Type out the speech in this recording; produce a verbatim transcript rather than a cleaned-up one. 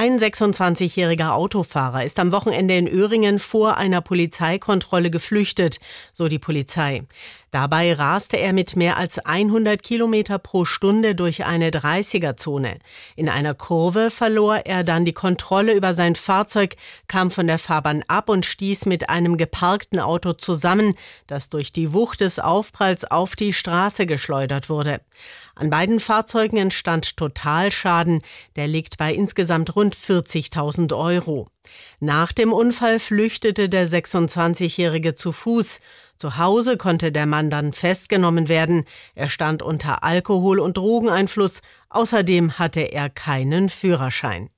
Ein sechsundzwanzigjähriger Autofahrer ist am Wochenende in Öhringen vor einer Polizeikontrolle geflüchtet, so die Polizei. Dabei raste er mit mehr als hundert Kilometer pro Stunde durch eine dreißiger-Zone. In einer Kurve verlor er dann die Kontrolle über sein Fahrzeug, kam von der Fahrbahn ab und stieß mit einem geparkten Auto zusammen, das durch die Wucht des Aufpralls auf die Straße geschleudert wurde. An beiden Fahrzeugen entstand Totalschaden, der liegt bei insgesamt rund vierzigtausend Euro. Nach dem Unfall flüchtete der sechsundzwanzigjährige zu Fuß. Zu Hause konnte der Mann dann festgenommen werden. Er stand unter Alkohol- und Drogeneinfluss. Außerdem hatte er keinen Führerschein.